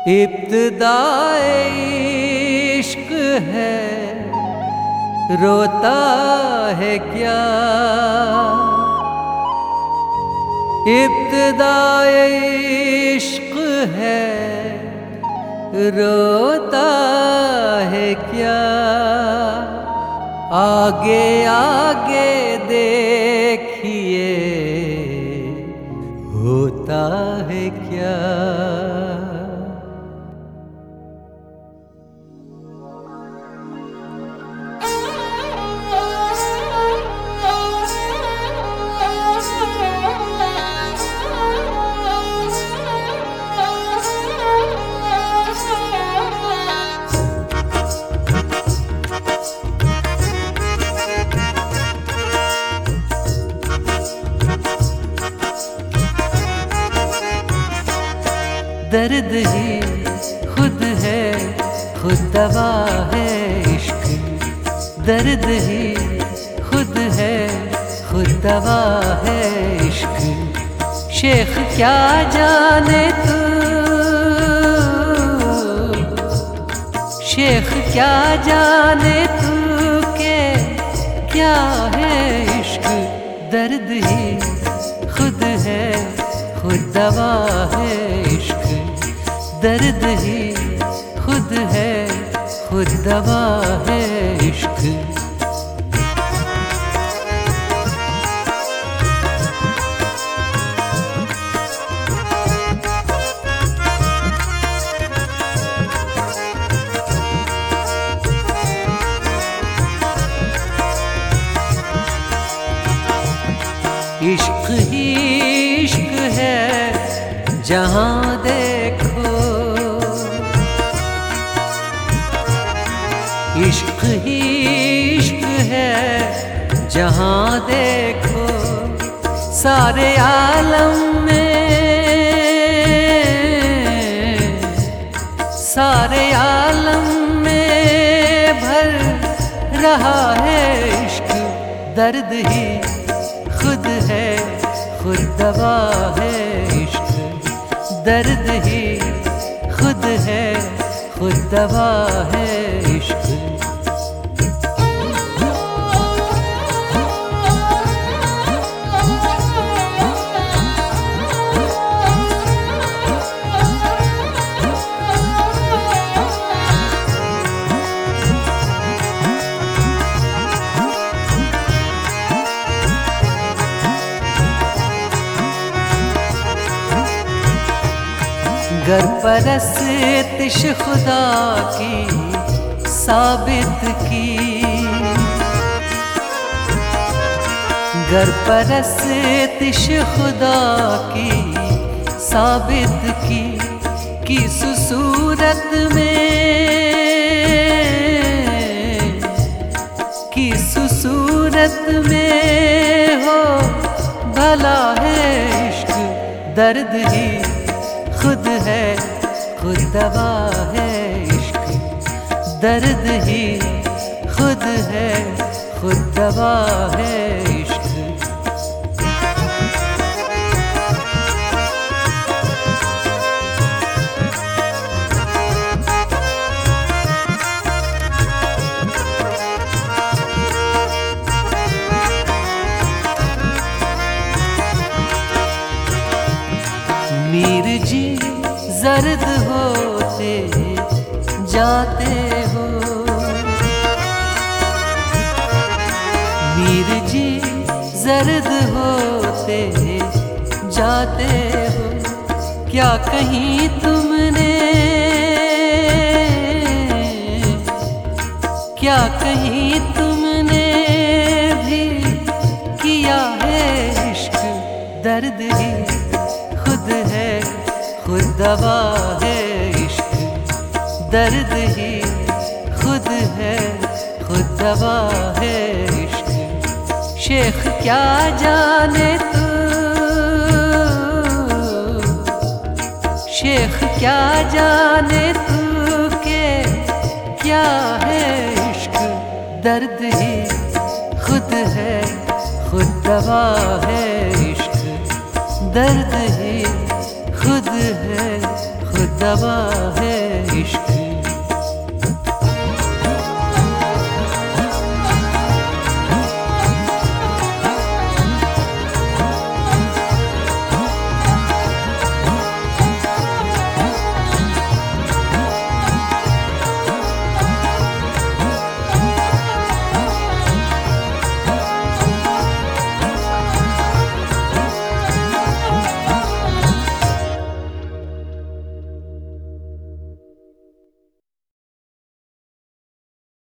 इब्तिदाए इश्क है, रोता है क्या? इब्तिदाए इश्क है, रोता है क्या? आगे आगे देखिए, होता है क्या? दर्द ही खुद है, खुद दवा है इश्क। दर्द ही खुद है, खुद दवा है इश्क। शेख क्या जाने तू, शेख क्या जाने तू के क्या है इश्क। दर्द ही खुद है, खुद दवा है इश्क। दर्द ही खुद है, खुद दवा है इश्क। इश्क ही इश्क है, जहाँ देखो। इश्क ही इश्क है, जहाँ देखो। सारे आलम में, सारे आलम में भर रहा है इश्क। दर्द ही खुद है, खुद दवा है इश्क। दर्द ही खुद है, खुद दवा है इश्क। गर परस्तिश खुदा की साबित की, गर परस्तिश खुदा की साबित की। किस सूरत में, किस सूरत में हो भला है इश्क। दर्द ही खुद है, खुद दवा है इश्क। दर्द ही खुद है, खुद दवा है इश्क। मीर जी जर्द होते जाते हो, मीर जी जर्द होते जाते हो। क्या कहीं तुमने, क्या कहीं तुमने भी किया है इश्क। दर्द ही खुद है, खुद दवा है इश्क। दर्द ही खुद है, खुद दवा है इश्क। शेख क्या जाने तू, शेख क्या जाने तू के क्या है इश्क। दर्द ही खुद है, खुद दवा है इश्क। दर्द ही खुद है, खुद दवा है इश्क।